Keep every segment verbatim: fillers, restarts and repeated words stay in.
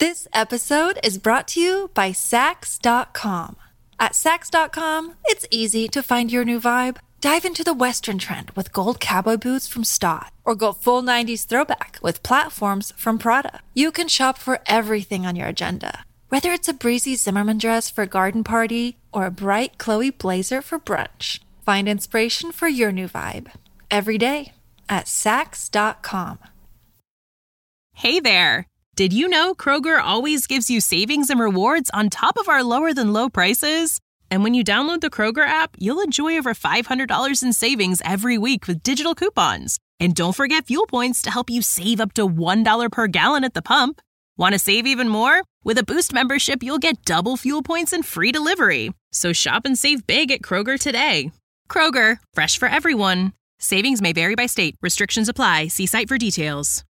This episode is brought to you by Sax dot com. At Sax dot com, it's easy to find your new vibe. Dive into the Western trend with gold cowboy boots from Stott, or go full nineties throwback with platforms from Prada. You can shop for everything on your agenda, whether it's a breezy Zimmermann dress for a garden party or a bright Chloe blazer for brunch. Find inspiration for your new vibe every day at Sax dot com. Hey there! Did you know Kroger always gives you savings and rewards on top of our lower-than-low prices? And when you download the Kroger app, you'll enjoy over five hundred dollars in savings every week with digital coupons. And don't forget fuel points to help you save up to one dollar per gallon at the pump. Want to save even more? With a Boost membership, you'll get double fuel points and free delivery. So shop and save big at Kroger today. Kroger, fresh for everyone. Savings may vary by state. Restrictions apply. See site for details.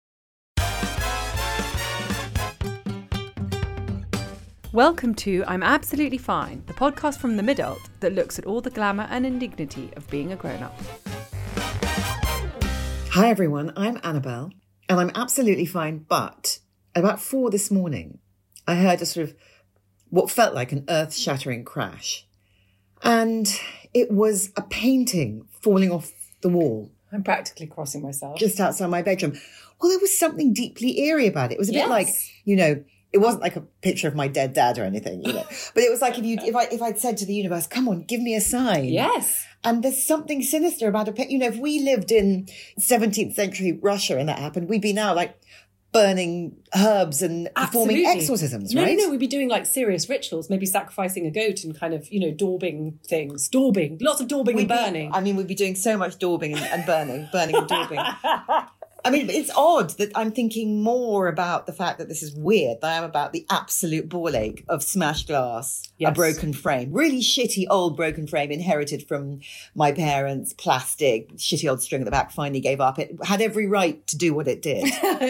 Welcome to I'm Absolutely Fine, the podcast from the mid-adult that looks at all the glamour and indignity of being a grown-up. Hi everyone, I'm Annabelle, and I'm absolutely fine, but at about four this morning, I heard a sort of what felt like an earth-shattering crash. And it was a painting falling off the wall. I'm practically crossing myself. Just outside my bedroom. Well, there was something deeply eerie about it. It was a Yes. bit like, you know, it wasn't like a picture of my dead dad or anything, you know. But it was like if you, if I, if I'd said to the universe, "Come on, give me a sign." Yes. And there's something sinister about a, you know, if we lived in seventeenth century Russia and that happened, we'd be now like burning herbs and performing Absolutely. exorcisms, no, right? No, no, we'd be doing like serious rituals, maybe sacrificing a goat and kind of, you know, daubing things. Daubing. Lots of daubing We'd and be- burning. I mean, we'd be doing so much daubing and, and burning, burning and daubing. I mean, it's odd that I'm thinking more about the fact that this is weird than I am about the absolute ball ache of smashed glass, Yes. a broken frame, really shitty old broken frame inherited from my parents, plastic, shitty old string at the back finally gave up. It had every right to do what it did.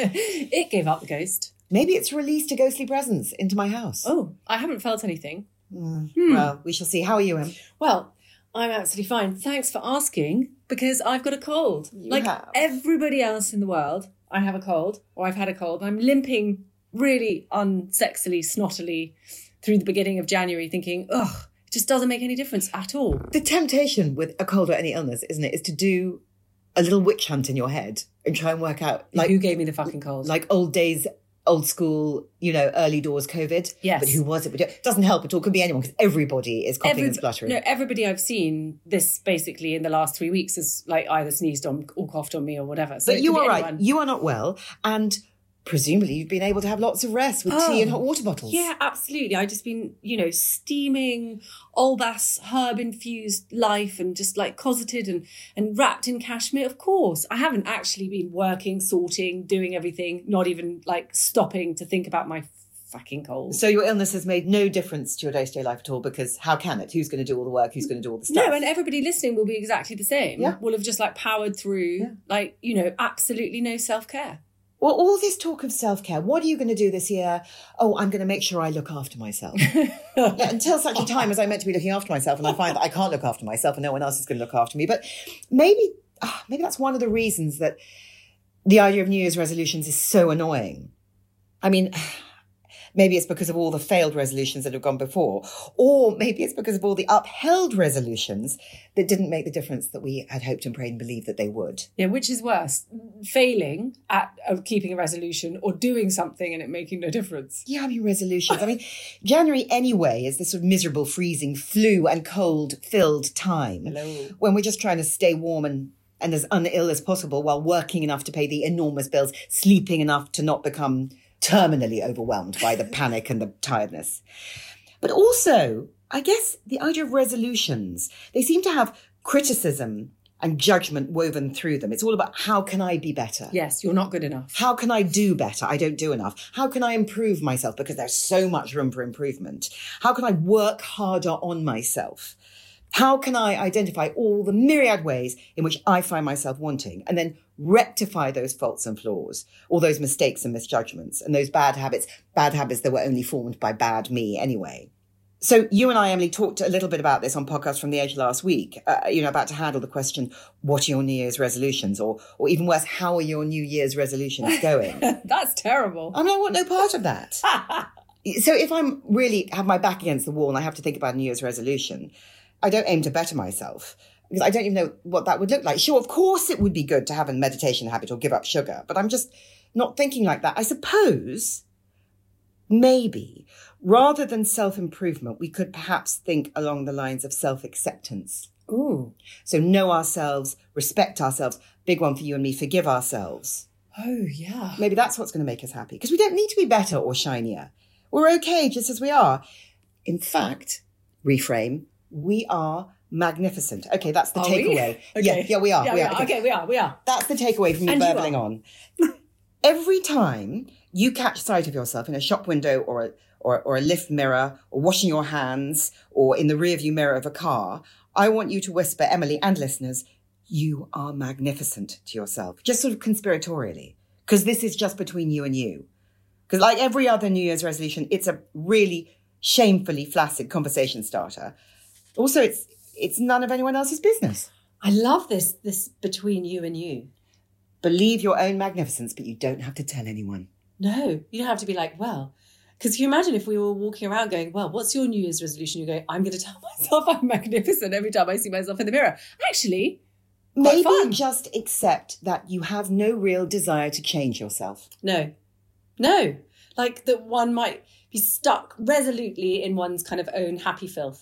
It gave up the ghost. Maybe it's released a ghostly presence into my house. Oh, I haven't felt anything. Mm. Well, we shall see. How are you, Em? Well, I'm absolutely fine. Thanks for asking, because I've got a cold. You like have. everybody else in the world, I have a cold, or I've had a cold. I'm limping really unsexily, snottily through the beginning of January thinking, ugh, it just doesn't make any difference at all. The temptation with a cold or any illness, isn't it, is to do a little witch hunt in your head and try and work out, like, Who gave me the fucking cold? like old days, old school, you know, early doors COVID. Yes. But who was it? It doesn't help at all. Could be anyone, because everybody is coughing Every- and spluttering. No, everybody I've seen this basically in the last three weeks has like either sneezed on or coughed on me or whatever. So But it you could are be right. anyone. You are not well. And presumably you've been able to have lots of rest with tea and hot water bottles. Yeah, absolutely. I've just been, you know, steaming Olbas herb infused life and just like cosseted and, and wrapped in cashmere. Of course, I haven't actually been working, sorting, doing everything, not even like stopping to think about my fucking cold. So your illness has made no difference to your day-to-day life at all, because how can it? Who's going to do all the work? Who's going to do all the stuff? No, and everybody listening will be exactly the same. Yeah. Will have just like powered through, Yeah. like, you know, absolutely no self-care. Well, all this talk of self-care, what are you going to do this year? Oh, I'm going to make sure I look after myself. Yeah, until such a time as I'm meant to be looking after myself and I find that I can't look after myself and no one else is going to look after me. But maybe, ah, maybe that's one of the reasons that the idea of New Year's resolutions is so annoying. I mean, maybe it's because of all the failed resolutions that have gone before, or maybe it's because of all the upheld resolutions that didn't make the difference that we had hoped and prayed and believed that they would. Yeah, which is worse, failing at uh, keeping a resolution or doing something and it making no difference? Yeah, I mean, resolutions. I mean, January anyway is this sort of miserable, freezing, flu and cold-filled time. Hello. When we're just trying to stay warm and, and as unill as possible while working enough to pay the enormous bills, sleeping enough to not become terminally overwhelmed by the panic and the tiredness. But also, I guess the idea of resolutions, they seem to have criticism and judgment woven through them. It's all about, how can I be better? Yes, you're not good enough. How can I do better? I don't do enough. How can I improve myself? Because there's so much room for improvement. How can I work harder on myself? How can I identify all the myriad ways in which I find myself wanting and then rectify those faults and flaws, all those mistakes and misjudgments and those bad habits, bad habits that were only formed by bad me anyway? So you and I, Emily, talked a little bit about this on Podcast from the Edge last week, uh, you know, about to handle the question, what are your New Year's resolutions? Or or even worse, how are your New Year's resolutions going? That's terrible. I mean, I want no part of that. So if I'm really have my back against the wall and I have to think about a New Year's resolution, I don't aim to better myself because I don't even know what that would look like. Sure, of course it would be good to have a meditation habit or give up sugar, but I'm just not thinking like that. I suppose maybe rather than self-improvement, we could perhaps think along the lines of self-acceptance. Ooh. So know ourselves, respect ourselves. Big one for you and me, forgive ourselves. Oh, yeah. Maybe that's what's going to make us happy because we don't need to be better or shinier. We're okay just as we are. In fact, reframe, we are magnificent. Okay, that's the Are takeaway. we? Yeah, Okay. yeah, we are. Yeah, we we are. are. Okay, we are. We are. That's the takeaway from you And you burbling are. on. Every time you catch sight of yourself in a shop window or a, or, or a lift mirror or washing your hands or in the rearview mirror of a car, I want you to whisper, Emily and listeners, you are magnificent to yourself, just sort of conspiratorially, because this is just between you and you. Because like every other New Year's resolution, it's a really shamefully flaccid conversation starter. Also, it's it's none of anyone else's business. I love this, this between you and you. Believe your own magnificence, but you don't have to tell anyone. No, you don't have to be like, well, because you imagine if we were walking around going, well, what's your New Year's resolution? You go, I'm going to tell myself I'm magnificent every time I see myself in the mirror. Actually, quite Maybe fun. just accept that you have no real desire to change yourself. No, no. Like that one might be stuck resolutely in one's kind of own happy filth.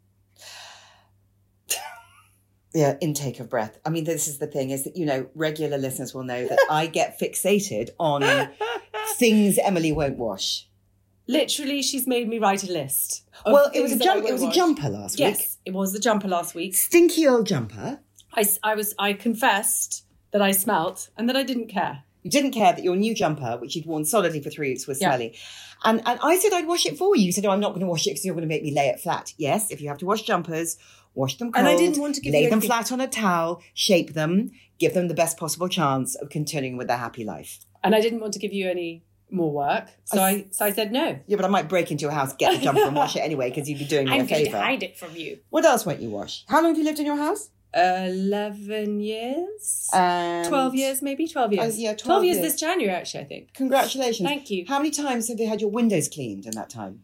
Yeah, intake of breath. I mean, this is the thing is that, you know, regular listeners will know that I get fixated on things Emily won't wash. Literally, she's made me write a list. of Well, it was a things that I jump. It won't was a wash. jumper last week. Yes, it was the jumper last week. Stinky old jumper. I, I was I confessed that I smelt and that I didn't care. You didn't care that your new jumper, which you'd worn solidly for three weeks, was Yeah. smelly. And and I said I'd wash it for you. You said, oh, I'm not going to wash it because you're going to make me lay it flat. Yes, if you have to wash jumpers, wash them cold. And I didn't want to give lay you them anything- flat on a towel, shape them, give them the best possible chance of continuing with their happy life. And I didn't want to give you any more work. So I- I, so I said no. Yeah, but I might break into your house, get the jumper and wash it anyway because you'd be doing me I'm a going to favour. hide it from you. What else won't you wash? How long have you lived in your house? Eleven years? And Twelve years, maybe? Twelve years. Oh, yeah, twelve twelve years years. this January, actually, I think. Congratulations. Thank you. How many times have you had your windows cleaned in that time?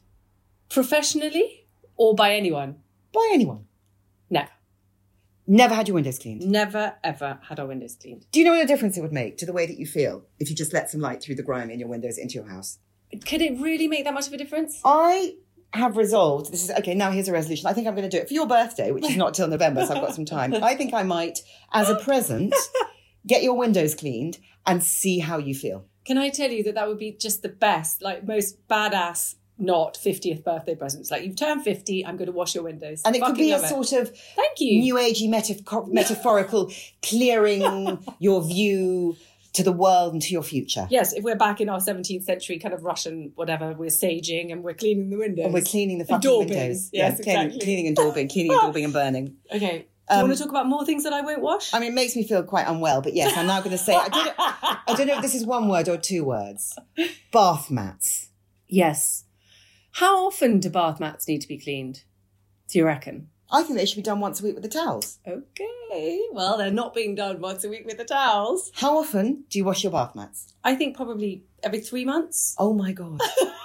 Professionally or by anyone? By anyone? Never. Never had your windows cleaned? Never, ever had our windows cleaned. Do you know what a difference it would make to the way that you feel if you just let some light through the grime in your windows into your house? Could it really make that much of a difference? I have resolved, this is, okay, now here's a resolution. I think I'm going to do it for your birthday, which is not till November, so I've got some time. I think I might, as a present, get your windows cleaned and see how you feel. Can I tell you that that would be just the best, like most badass, not fiftieth birthday presents. Like, you've turned fifty, I'm going to wash your windows. And it could Fucking be a love it. sort of Thank you. new agey metaf- metaphorical clearing your view to the world and to your future. Yes, if we're back in our seventeenth century kind of Russian whatever, we're saging and we're cleaning the windows. And we're cleaning the And fucking daubing. windows. Yes, cleaning, exactly. cleaning and daubing, cleaning and daubing and burning. Okay. Do you Um, want to talk about more things that I won't wash? I mean, it makes me feel quite unwell, but yes, I'm now going to say, I don't, know, I don't know if this is one word or two words. Bath mats. Yes. How often do bath mats need to be cleaned, do you reckon? I think they should be done once a week with the towels. Okay. Well, they're not being done once a week with the towels. How often do you wash your bath mats? I think probably every three months. Oh my God.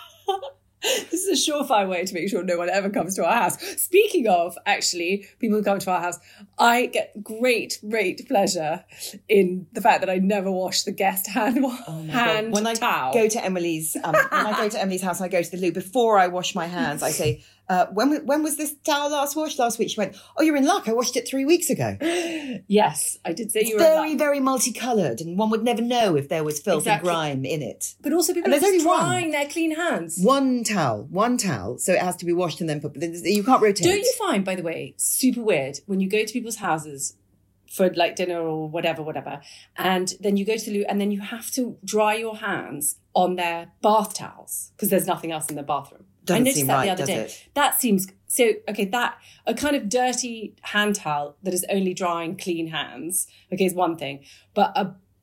This is a surefire way to make sure no one ever comes to our house. Speaking of, actually, people who come to our house, I get great, great pleasure in the fact that I never wash the guest hand, Oh my hand God. When I towel. go to Emily's, um, when I go to Emily's house, I go to the loo. Before I wash my hands, I say, uh, when when was this towel last washed? Last week. She went, oh, you're in luck. I washed it three weeks ago. Yes, I did say It's you were very, in that. very multicoloured, and one would never know if there was filth Exactly. and grime in it. But also people And are there's just only one. trying their clean hands. One towel, one towel, so it has to be washed and then put. You can't rotate. Don't you find, by the way, super weird when you go to people's houses for like dinner or whatever, whatever, and then you go to the loo and then you have to dry your hands on their bath towels because there's nothing else in the bathroom. Doesn't I noticed seem that right, the other does day. it? That seems so. Okay, that a kind of dirty hand towel that is only drying clean hands. Okay, is one thing, but a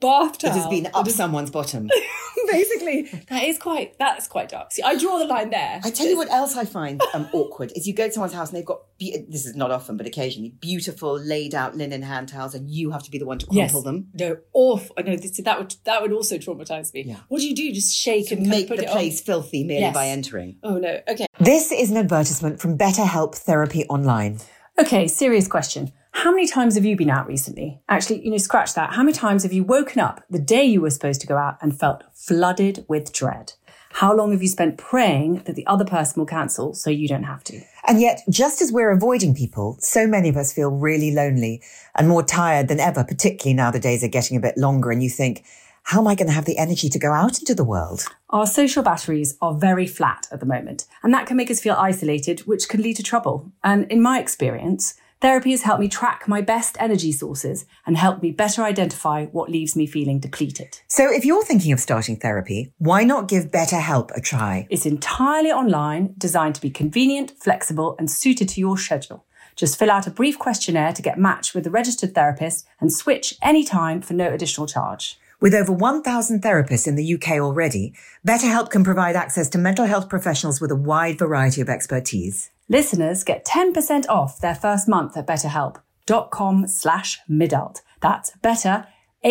bath towel It has been up someone's bottom. Basically, that is quite, that's quite dark. See, I draw the line there. I tell you what else I find um, awkward is you go to someone's house and they've got, be- this is not often, but occasionally, beautiful laid out linen hand towels and you have to be the one to crumple Yes. them. No, awful. I know this, that would that would also traumatize me. Yeah. What do you do? Just shake and Make put the it place on? filthy merely Yes. by entering. Oh no. Okay. This is an advertisement from BetterHelp Therapy Online. Okay, serious question. How many times have you been out recently? Actually, you know, scratch that. How many times have you woken up the day you were supposed to go out and felt flooded with dread? How long have you spent praying that the other person will cancel so you don't have to? And yet, just as we're avoiding people, so many of us feel really lonely and more tired than ever, particularly now the days are getting a bit longer and you think, how am I going to have the energy to go out into the world? Our social batteries are very flat at the moment, and that can make us feel isolated, which can lead to trouble. And in my experience, therapy has helped me track my best energy sources and helped me better identify what leaves me feeling depleted. So if you're thinking of starting therapy, why not give BetterHelp a try? It's entirely online, designed to be convenient, flexible, and suited to your schedule. Just fill out a brief questionnaire to get matched with a registered therapist and switch anytime for no additional charge. With over one thousand therapists in the U K already, BetterHelp can provide access to mental health professionals with a wide variety of expertise. Listeners get ten percent off their first month at betterhelp.com slash midult. That's better,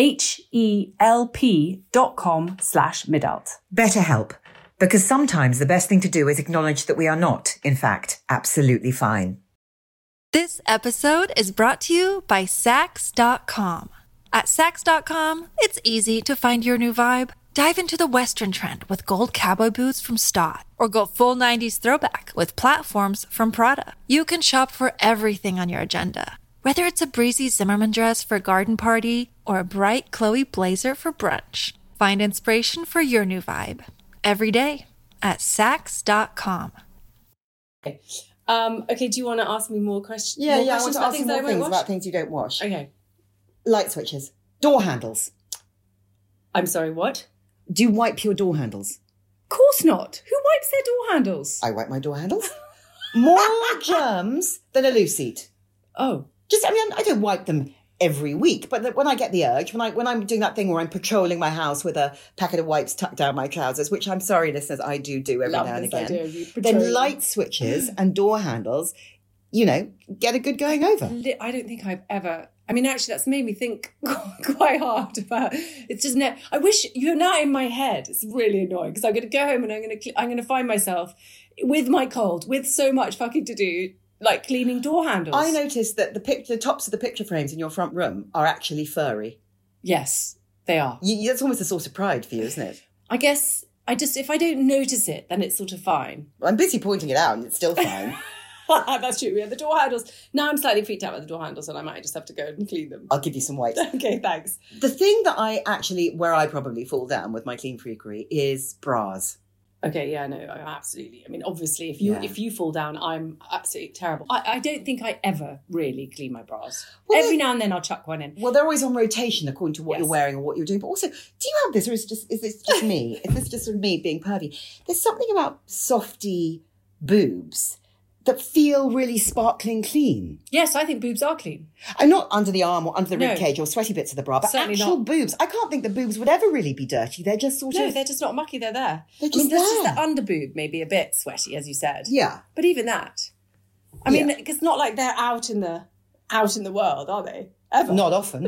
H-E-L-P dot com slash midult. BetterHelp, because sometimes the best thing to do is acknowledge that we are not, in fact, absolutely fine. This episode is brought to you by Sax dot com. At Sax dot com, it's easy to find your new vibe. Dive into the Western trend with gold cowboy boots from Stott, or go full nineties throwback with platforms from Prada. You can shop for everything on your agenda, whether it's a breezy Zimmermann dress for a garden party or a bright Chloe blazer for brunch. Find inspiration for your new vibe every day at Sax dot com. Okay. Um, okay, do you want to ask me more questions? Yeah, more yeah, I want questions to about ask you things more I won't things wash? about things you don't wash. Okay. Light switches, door handles. I'm sorry, what? Do you wipe your door handles? Of course not. Who wipes their door handles? I wipe my door handles. More germs than a loose seat. Oh. Just, I mean, I don't wipe them every week, but when I get the urge, when, I, when I'm doing that thing where I'm patrolling my house with a packet of wipes tucked down my trousers, which I'm sorry, listeners, I do do every Love now and this again, idea of you patrolling. then light switches and door handles, you know, get a good going over. Li- I don't think I've ever... I mean, actually, that's made me think quite hard about. It's just ne- I wish you're now in my head. It's really annoying because I'm going to go home and I'm going to I'm going to find myself with my cold, with so much fucking to do, like cleaning door handles. I noticed that the pic- the tops of the picture frames in your front room are actually furry. Yes, they are. You, that's almost a source of pride for you, isn't it? I guess I just if I don't notice it, then it's sort of fine. Well, I'm busy pointing it out and it's still fine. That's true. We have the door handles. Now I'm slightly freaked out by the door handles and I might just have to go and clean them. I'll give you some wipes. Okay, thanks. The thing that I actually, where I probably fall down with my clean freakery is bras. Okay, yeah, no, absolutely. I mean, obviously, if you Yeah. if you fall down, I'm absolutely terrible. I, I don't think I ever really clean my bras. Well, Every they- now and then I'll chuck one in. Well, they're always on rotation according to what Yes. you're wearing or what you're doing. But also, do you have this, or is just is this just me? Is this just me being pervy? There's something about softy boobs that feel really sparkling clean. Yes, I think boobs are clean. I'm not under the arm or under the No. rib cage or sweaty bits of the bra, but Certainly actual not. boobs. I can't think that boobs would ever really be dirty. They're just sort No, of they're just not mucky. They're there. They're I mean, just that's just there. the under boob, maybe a bit sweaty, as you said. yeah. But even that, I mean, Yeah. it's not like they're out in the out in the world, are they? Ever? Not often.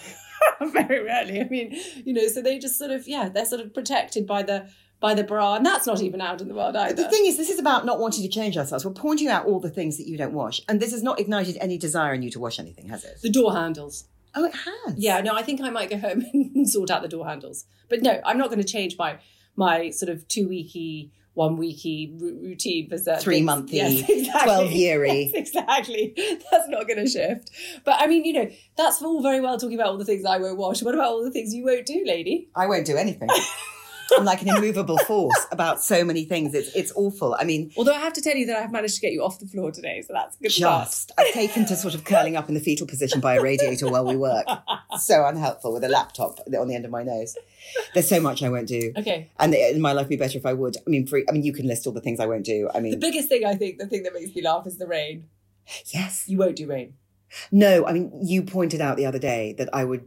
Very rarely. I mean, you know, so they just sort of yeah, they're sort of protected by the by the bra, and that's not even out in the world either. The thing is, this is about not wanting to change ourselves. We're pointing out all the things that you don't wash, and this has not ignited any desire in you to wash anything, has it? The door handles. Oh, it has. Yeah, no, I think I might go home and sort out the door handles. But no, I'm not going to change my my sort of two weeky, one weeky r- routine for certain Three things. monthy, Yes, exactly. twelve yeary. Yes, exactly. That's not going to shift. But I mean, you know, that's all very well talking about all the things I won't wash. What about all the things you won't do, lady? I won't do anything. I'm like an immovable force about so many things. It's it's awful. I mean, Although I have to tell you that I've managed to get you off the floor today, so that's a good start. just I've taken to sort of curling up in the fetal position by a radiator while we work. So unhelpful with a laptop on the end of my nose. There's so much I won't do. Okay. And in my life would be better if I would. I mean, for, I mean, you can list all the things I won't do. I mean, The biggest thing, I think, the thing that makes me laugh is the rain. yes. You won't do rain. No, I mean, you pointed out the other day that I would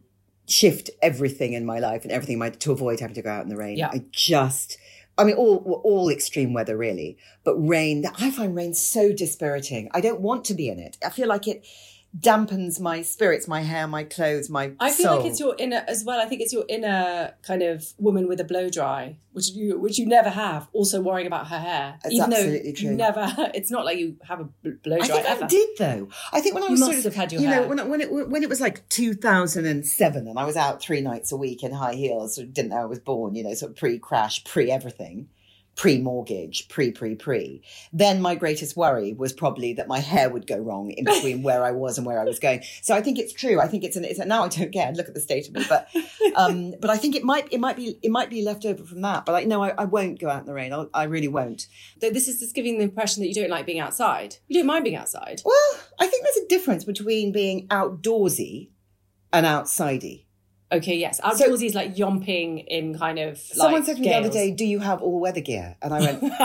shift everything in my life and everything in my, to avoid having to go out in the rain. Yeah. I just, I mean, all all extreme weather really, but rain, I find rain so dispiriting. I don't want to be in it. I feel like it dampens my spirits, my hair, my clothes, my I feel soul. like it's your inner as well. I think it's your inner kind of woman with a blow dry, which you which you never have. Also worrying about her hair, It's even absolutely though true. you never. It's not like you have a bl- blow dry I think ever. I did though. I think when I You was must sort of, have had your you hair. know, when I- when it when it was like two thousand seven and I was out three nights a week in high heels, sort of didn't know I was born, you know, sort of pre-crash, pre-everything. Pre-mortgage, pre-pre-pre. Then my greatest worry was probably that my hair would go wrong in between where I was and where I was going. So I think it's true. I think it's an. It's a, now I don't care. Look at the state of me, but um, but I think it might it might be it might be left over from that. But like, no, I, I won't go out in the rain. I'll, I really won't. Though this is just giving the impression that you don't like being outside. You don't mind being outside. Well, I think there's a difference between being outdoorsy and outsidey. Okay, yes. Outdoorsy is like yomping in kind of like Someone said to me gales. the other day, do you have all weather gear? And I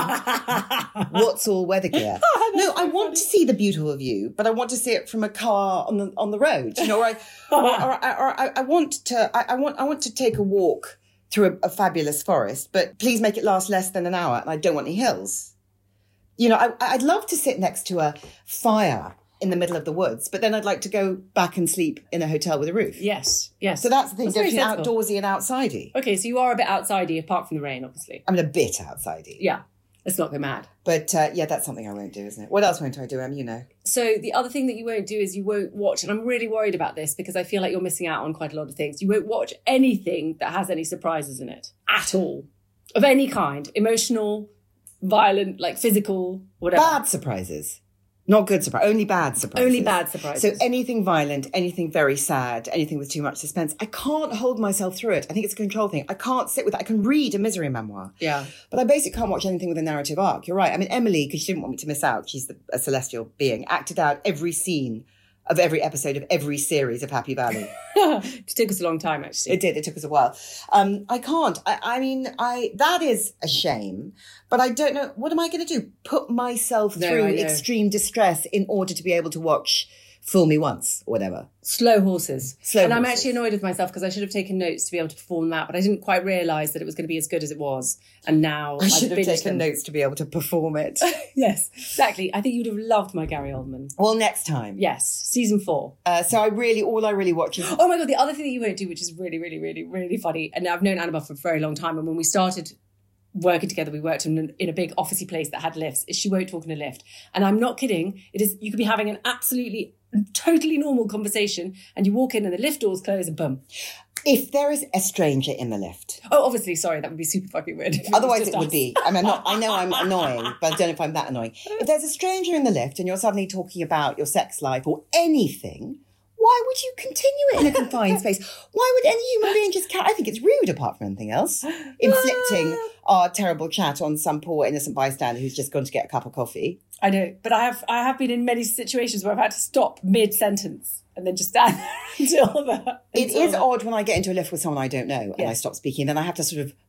went, what's all weather gear? No, I want to see the beautiful view, but I want to see it from a car on the on the road. You know, or I, or, or, or I, I want to I, I want I want to take a walk through a, a fabulous forest, but please make it last less than an hour, and I don't want any hills. You know, I, I'd love to sit next to a fire in the middle of the woods, but then I'd like to go back and sleep in a hotel with a roof. Yes, yes. So that's the thing, That's very between sensible. outdoorsy and outsidey. Okay, so you are a bit outsidey apart from the rain, obviously. I mean, a bit outsidey. Yeah, let's not go mad. But uh, yeah, that's something I won't do, isn't it? What else won't I do, Em? You know. So the other thing that you won't do is you won't watch, and I'm really worried about this because I feel like you're missing out on quite a lot of things. You won't watch anything that has any surprises in it at all, of any kind, emotional, violent, like physical, whatever. Bad surprises. Not good surprise, only bad surprises. Only bad surprises. So anything violent, anything very sad, anything with too much suspense, I can't hold myself through it. I think it's a control thing. I can't sit with it. I can read a misery memoir. Yeah. But I basically can't watch anything with a narrative arc. You're right. I mean, Emily, because she didn't want me to miss out, she's the, a celestial being, acted out every scene of every episode of every series of Happy Valley. It took us a long time, actually. It did. It took us a while. Um, I can't. I, I mean, I that is a shame. But I don't know. What am I going to do? Put myself No, through I know. extreme distress in order to be able to watch Fool Me Once or whatever. Slow horses. Slow and I'm horses. actually annoyed with myself because I should have taken notes to be able to perform that, but I didn't quite realise that it was going to be as good as it was. And now I I've should have binged taken them. notes to be able to perform it. Yes, exactly. I think you'd have loved my Gary Oldman. Well, next time. Yes, season four. Uh, so I really, all I really watch is. Oh my God, the other thing that you won't do, which is really, really, really, really funny, and I've known Annabelle for a very long time, and when we started working together, we worked in, in a big officey place that had lifts, is she won't talk in a lift. And I'm not kidding. It is, you could be having an absolutely, totally normal conversation, and you walk in and the lift doors close and boom. If there is a stranger in the lift. Oh, obviously, sorry, that would be super fucking weird. if was Otherwise, just it would us. be. I mean, not, I know I'm annoying, but I don't know if I'm that annoying. If there's a stranger in the lift and you're suddenly talking about your sex life or anything, why would you continue it in a confined space? Why would any human being just carry? I think it's rude, apart from anything else, inflicting our terrible chat on some poor innocent bystander who's just gone to get a cup of coffee. I know, but I have I have been in many situations where I've had to stop mid-sentence and then just stand there until the... It until is the- odd when I get into a lift with someone I don't know and Yeah. I stop speaking, then I have to sort of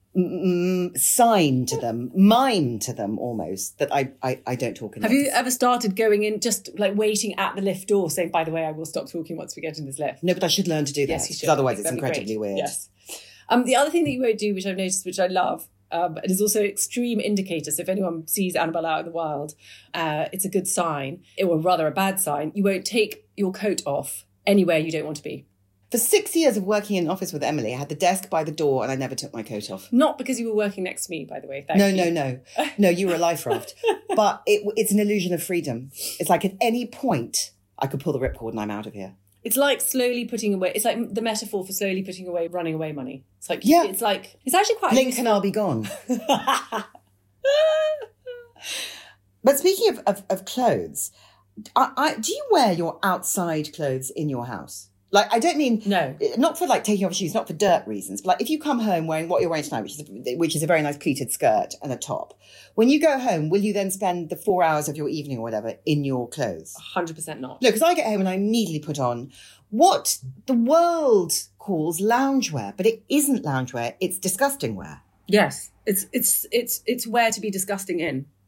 mm, sign to them, mime to them almost, that I, I, I don't talk in Have you lifts. ever started going in, just like waiting at the lift door, saying, by the way, I will stop talking once we get in this lift? No, but I should learn to do that, Yes, you because should. otherwise I think it's that'd be incredibly great. weird. Yes. Um, the other thing that you won't do, which I've noticed, which I love, um, and is also extreme indicator. So if anyone sees Annabelle out in the wild, uh, it's a good sign, or rather a bad sign. You won't take your coat off anywhere you don't want to be. For six years of working in an office with Emily, I had the desk by the door and I never took my coat off. Not because you were working next to me, by the way. Thank No, you. no, no. No, you were a life raft. But it, it's an illusion of freedom. It's like at any point, I could pull the ripcord and I'm out of here. It's like slowly putting away. It's like the metaphor for slowly putting away, running away money. It's like, Yeah. it's like, it's actually quite. Blink and I'll be gone. But speaking of, of, of clothes, I, I, do you wear your outside clothes in your house? Like, I don't mean, No. not for like taking off shoes, not for dirt reasons, but like if you come home wearing what you're wearing tonight, which is a, which is a very nice pleated skirt and a top, when you go home, will you then spend the four hours of your evening or whatever in your clothes? one hundred percent not. No, because I get home and I immediately put on what the world calls loungewear, but it isn't loungewear, it's disgusting wear. Yes. It's, it's, it's, it's where to be disgusting in.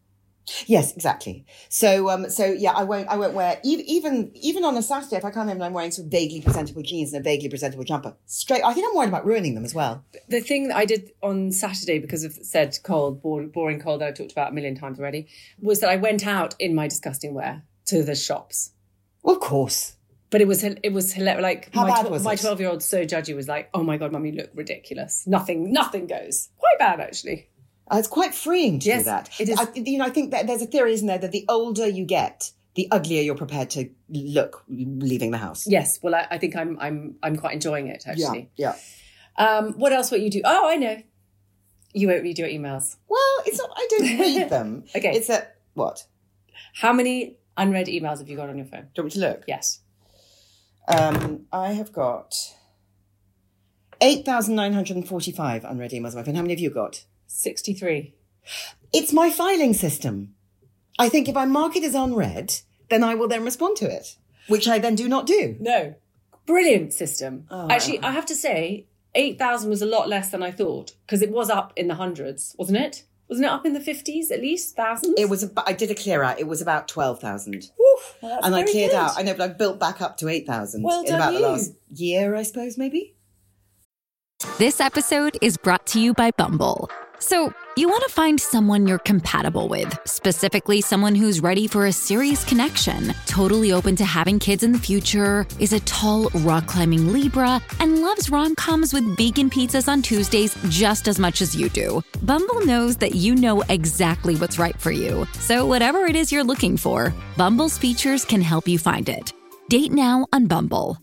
Yes, exactly. So, um, so yeah, I won't, I won't wear even, even, even on a Saturday if I come in and I'm wearing sort of vaguely presentable jeans and a vaguely presentable jumper. Straight, I think I'm worried about ruining them as well. The thing that I did on Saturday, because of said cold, boring cold that I talked about a million times already, was that I went out in my disgusting wear to the shops. Well, of course. But it was it was hilarious. Like How my bad was my it? twelve year old so judgy was like, "Oh my god, mum, you look ridiculous. Nothing, nothing goes." Quite bad actually. Uh, it's quite freeing to Yes, do that. it is. I, you know, I think that there's a theory, isn't there, that the older you get, the uglier you're prepared to look leaving the house. Yes, well, I, I think I'm I'm I'm quite enjoying it actually. Yeah. Um, what else? What you do? Oh, I know. You won't read your emails. Well, it's not. I don't read them. Okay. It's a what? How many unread emails have you got on your phone? Do you want me to look? Yes. Um, I have got eight thousand nine hundred forty-five unread emails on my phone. How many have you got? sixty-three. It's my filing system. I think if I mark it as unread, then I will then respond to it, which I then do not do. No. Brilliant system. Oh. Actually, I have to say, eight thousand was a lot less than I thought, because it was up in the hundreds, wasn't it? Wasn't it up in the fifties at least? Thousands? It was. About, I did a clear out. It was about twelve thousand, Well, that's and I very cleared good. out. I know, but I've built back up to eight thousand Well in done about you. the last year, I suppose, maybe. This episode is brought to you by Bumble. So, you want to find someone you're compatible with, specifically someone who's ready for a serious connection, totally open to having kids in the future, is a tall, rock-climbing Libra, and loves rom-coms with vegan pizzas on Tuesdays just as much as you do. Bumble knows that you know exactly what's right for you. So, whatever it is you're looking for, Bumble's features can help you find it. Date now on Bumble.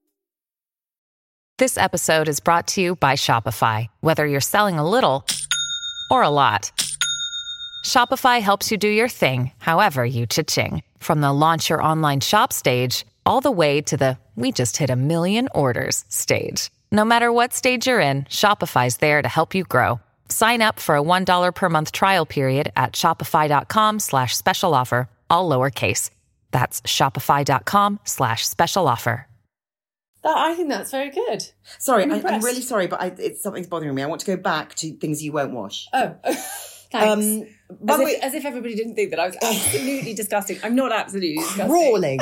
This episode is brought to you by Shopify. Whether you're selling a little or a lot, Shopify helps you do your thing, however you cha-ching. From the launch your online shop stage, all the way to the we just hit a million orders stage. No matter what stage you're in, Shopify's there to help you grow. Sign up for a one dollar per month trial period at shopify.com slash special offer, all lowercase. That's shopify.com slash special offer. That, I think that's very good. Sorry, I'm I, I'm impressed. really sorry, but I, it's something's bothering me. I want to go back to things you won't wash. Oh, thanks. Um, by as, the if, way, as if everybody didn't think that I was absolutely disgusting. I'm not absolutely disgusting. crawling,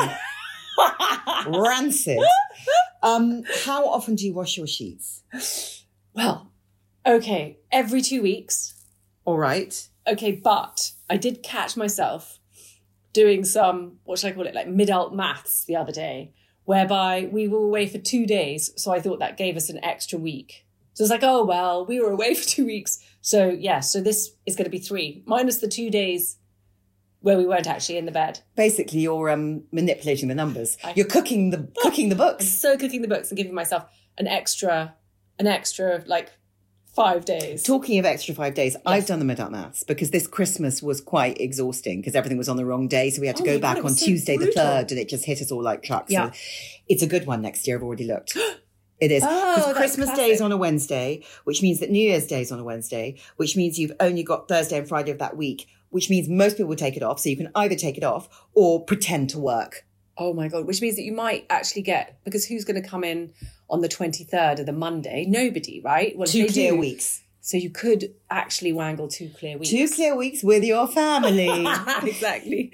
rancid. Um, how often do you wash your sheets? Well, okay, every two weeks. All right. Okay, but I did catch myself doing some, what should I call it, like mid-alt maths the other day, whereby we were away for two days. So I thought that gave us an extra week. So it's like, oh, well, we were away for two weeks. So, yeah, so this is going to be three, minus the two days where we weren't actually in the bed. Basically, you're um, manipulating the numbers. I- You're cooking the cooking the I'm books. so cooking the books and giving myself an extra, an extra, like, five days. Talking of extra five days, I've done the mid-up maths because this Christmas was quite exhausting because everything was on the wrong day. So we had to Oh go my God, back it on was so Tuesday the brutal. third and it just hit us all like trucks. Yeah. So it's a good one next year. I've already looked. It is. Oh, Because that's Christmas Day classic. is on a Wednesday, which means that New Year's Day is on a Wednesday, which means you've only got Thursday and Friday of that week, which means most people will take it off. So you can either take it off or pretend to work. Oh my God, which means that you might actually get, because who's going to come in on the twenty-third of the Monday? Nobody, right? Well, if Two they clear do- weeks. So you could actually wangle two clear weeks. Two clear weeks with your family. Exactly.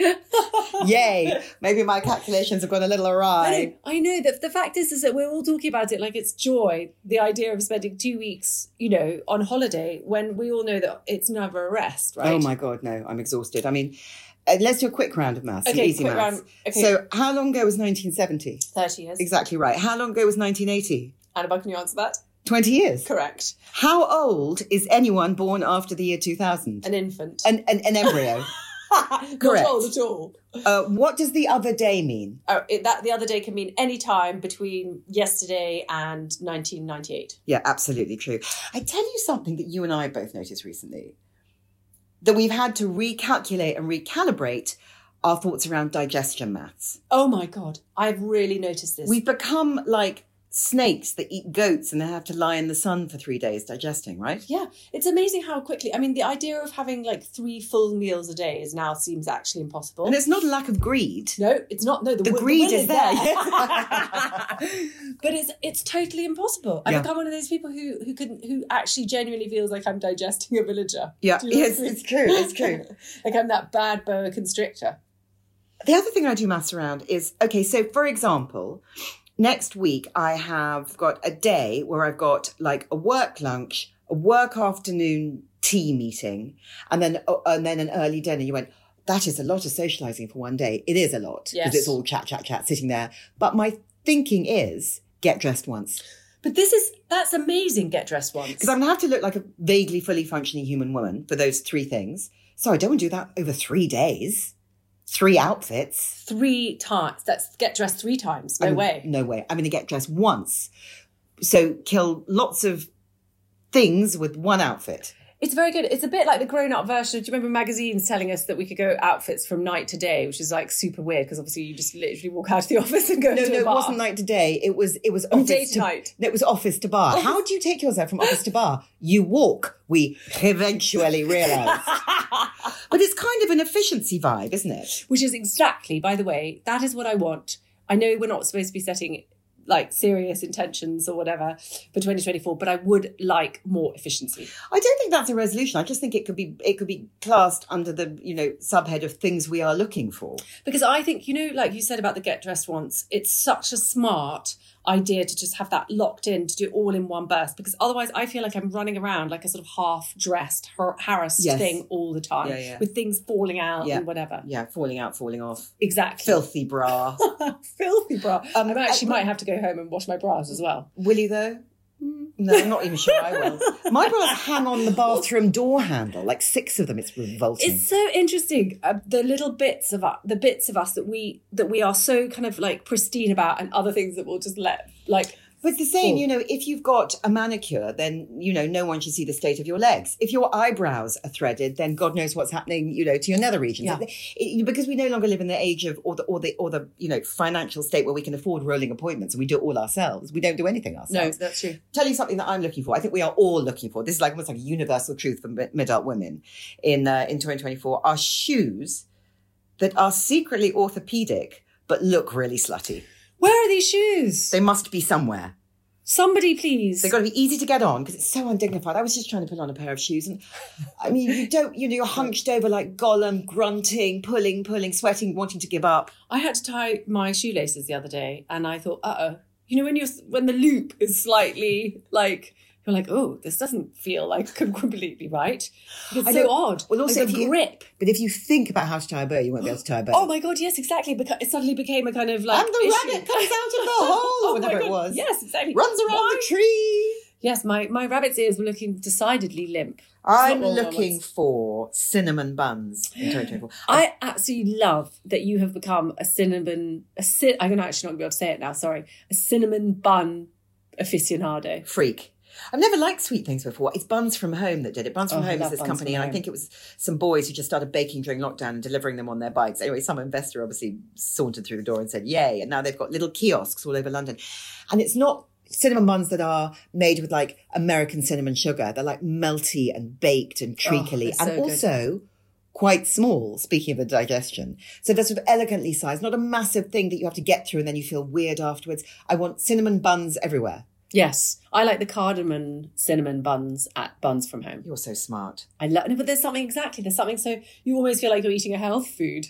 Yay. Maybe my calculations have gone a little I awry. know, I know that the fact is, is that we're all talking about it like it's joy, the idea of spending two weeks, you know, on holiday when we all know that it's never a rest, right? Oh my God, no, I'm exhausted. I mean, uh, let's do a quick round of maths. Okay, easy quick maths. round. Okay. So how long ago was nineteen seventy? thirty years. Exactly right. How long ago was nineteen eighty? Annabelle, can you answer that? twenty years. Correct. How old is anyone born after the year two thousand? An infant. An, an, an embryo. Not correct. old at all. uh, what does the other day mean? Oh, it, that the other day can mean any time between yesterday and nineteen ninety-eight. Yeah, absolutely true. I tell you something that you and I both noticed recently, that we've had to recalculate and recalibrate our thoughts around digestion maths. Oh my God, I've really noticed this. We've become like snakes that eat goats and they have to lie in the sun for three days digesting, right? Yeah, it's amazing how quickly. I mean, the idea of having like three full meals a day is now seems actually impossible. And it's not a lack of greed. No, it's not. No, the, The will- greed will is there. But it's it's totally impossible. I Yeah. think I'm one of those people who who can who actually genuinely feels like I'm digesting a villager. Yeah, Do you know yes, what I mean? it's true, it's true. Like I'm that bad boa constrictor. The other thing I do maths around is, okay, so for example, next week I have got a day where I've got like a work lunch, a work afternoon tea meeting, and then uh, and then an early dinner. You went, that is a lot of socialising for one day. It is a lot because Yes. it's all chat, chat, chat sitting there. But my thinking is get dressed once. But this is that's amazing. Get dressed once. Because I'm going to have to look like a vaguely fully functioning human woman for those three things. So I don't want to do that over three days. Three outfits. Three times. That's get dressed three times. No I'm- way. No way. I'm going to get dressed once. So kill lots of things with one outfit. It's very good. It's a bit like the grown-up version. Do you remember magazines telling us that we could go outfits from night to day, which is like super weird because obviously you just literally walk out of the office and go No, to no, a it bar. wasn't night to day. It was it was Oh, office day to to night. No, it was office to bar. How do you take yourself from office to bar? You walk. We eventually realised. But it's kind of an efficiency vibe, isn't it? Which is exactly, by the way, that is what I want. I know we're not supposed to be setting like serious intentions or whatever for twenty twenty-four, but I would like more efficiency. I don't think that's a resolution. I just think it could be it could be classed under the, you know, subhead of things we are looking for. Because I think, you know, like you said about the get dressed once, it's such a smart idea to just have that locked in, to do it all in one burst. Because otherwise I feel like I'm running around like a sort of half-dressed, har- harassed Yes. thing all the time Yeah, yeah. with things falling out Yeah. and whatever. Yeah, falling out, falling off. Exactly. Filthy bra. Filthy bra. Um, I actually I- might have to go home and wash my bras as well. Will you though? No, I'm not even sure I will. My bras hang on the bathroom door handle, like six of them. It's revolting. It's so interesting, uh, the little bits of us, the bits of us that we that we are so kind of like pristine about, and other things that we'll just let like. But it's the same, Cool. you know, if you've got a manicure, then, you know, no one should see the state of your legs. If your eyebrows are threaded, then God knows what's happening, you know, to your nether regions. Yeah. It- because we no longer live in the age of, or the, or the, or the, you know, financial state where we can afford rolling appointments and we do it all ourselves. We don't do anything No, ourselves. that's true. Tell you something that I'm looking for. I think we are all looking for. This is like almost like a universal truth for mid- mid-adult women in uh, in twenty twenty-four. Are shoes that are secretly orthopedic but look really slutty. Where are these shoes? They must be somewhere. Somebody, please. They've got to be easy to get on because it's so undignified. I was just trying to put on a pair of shoes, and I mean, you don't, you know, you're hunched over like Gollum, grunting, pulling, pulling, sweating, wanting to give up. I had to tie my shoelaces the other day, and I thought, uh oh, you know, when you're when the loop is slightly like. You're like, oh, this doesn't feel like completely right. It's I so know. odd. Well, also, like if the you- grip. But if you think about how to tie a bow, you won't be able to tie a bow. Oh my God, yes, exactly. Because it suddenly became a kind of like. and the issue. rabbit comes out of the hole, Oh or my whatever it God, was. Yes, exactly. Runs around Why? the tree. Yes, my, my rabbit's ears were looking decidedly limp. I'm Not all at looking once. for cinnamon buns in twenty twenty-four. I absolutely love that you have become a cinnamon, a cin- I'm going to actually not be able to say it now, sorry, a cinnamon bun aficionado. Freak. I've never liked sweet things before. It's Buns from Home that did it. Buns from Oh, I Home is love this Buns company, from and I Home. think it was some boys who just started baking during lockdown and delivering them on their bikes. Anyway, some investor obviously sauntered through the door and said, yay. And now they've got little kiosks all over London. And it's not cinnamon buns that are made with like American cinnamon sugar. They're like melty and baked and treacly. they're so and good. also quite small, speaking of the digestion. So they're sort of elegantly sized, not a massive thing that you have to get through and then you feel weird afterwards. I want cinnamon buns everywhere. Yes, I like the cardamom cinnamon buns at Buns from Home. You're so smart. I love, no, but there's something exactly. There's something so you almost feel like you're eating a health food.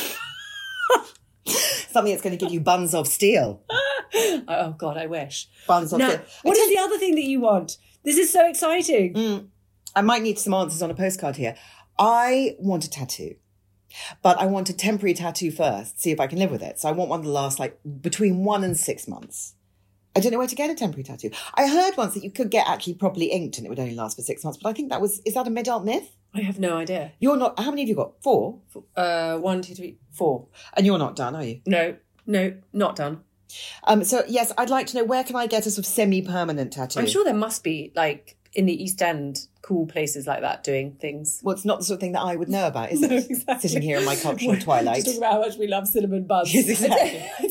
Something that's going to give you buns of steel. Oh God, I wish. Buns of Now, steel. what I is the other thing that you want? This is so exciting. Mm, I might need some answers on a postcard here. I want a tattoo, but I want a temporary tattoo first, see if I can live with it. So I want one that lasts like between one and six months. I don't know where to get a temporary tattoo. I heard once that you could get actually properly inked and it would only last for six months, but I think that was, is that a mid-adult myth? I have no idea. You're not, how many have you got? Four? Uh, one, two, three, four. And you're not done, are you? No, no, not done. Um, so yes, I'd like to know, where can I get a sort of semi-permanent tattoo? I'm sure there must be like in the East End cool places like that doing things. Well, it's not the sort of thing that I would know about, is No, it? exactly. Sitting here in my cultural twilight. Just talking about how much we love cinnamon buns. Yes, exactly. I tell you what,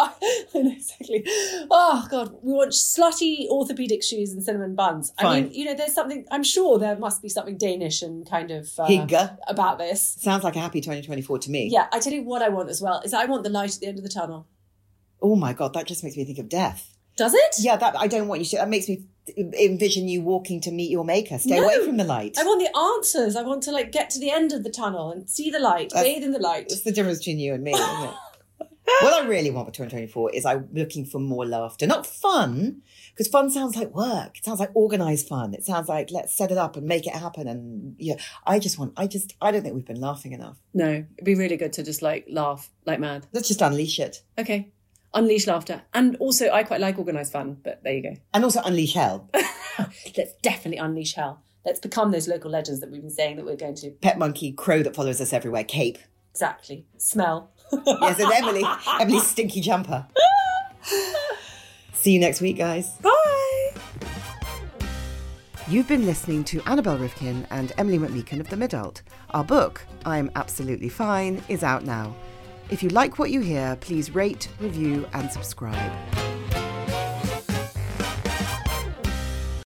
I know exactly. Oh God, we want slutty orthopedic shoes and cinnamon buns. Fine. I mean, you know, there's something. I'm sure there must be something Danish and kind of uh, Hygge. about this. Sounds like a happy twenty twenty-four to me. Yeah, I tell you what I want as well is I want the light at the end of the tunnel. Oh my God, that just makes me think of death. Does it? Yeah, that I don't want you to. That makes me envision you walking to meet your maker. Stay No. away from the light. I want the answers. I want to like get to the end of the tunnel and see the light, That's- bathe in the light. It's the difference between you and me, isn't it? What I really want for twenty twenty-four is I'm looking for more laughter. Not fun, because fun sounds like work. It sounds like organised fun. It sounds like let's set it up and make it happen. And yeah, I just want, I just, I don't think we've been laughing enough. No, it'd be really good to just like laugh like mad. Let's just unleash it. Okay. Unleash laughter. And also, I quite like organised fun, but there you go. And also unleash hell. Let's definitely unleash hell. Let's become those local legends that we've been saying that we're going to. Pet monkey, crow that follows us everywhere, cape. Exactly. Smell. Yes, and Emily, Emily's stinky jumper. See you next week, guys. Bye. You've been listening to Annabel Rivkin and Emily McMeekan of The Midult. Our book, I'm Absolutely Fine, is out now. If you like what you hear, please rate, review and subscribe.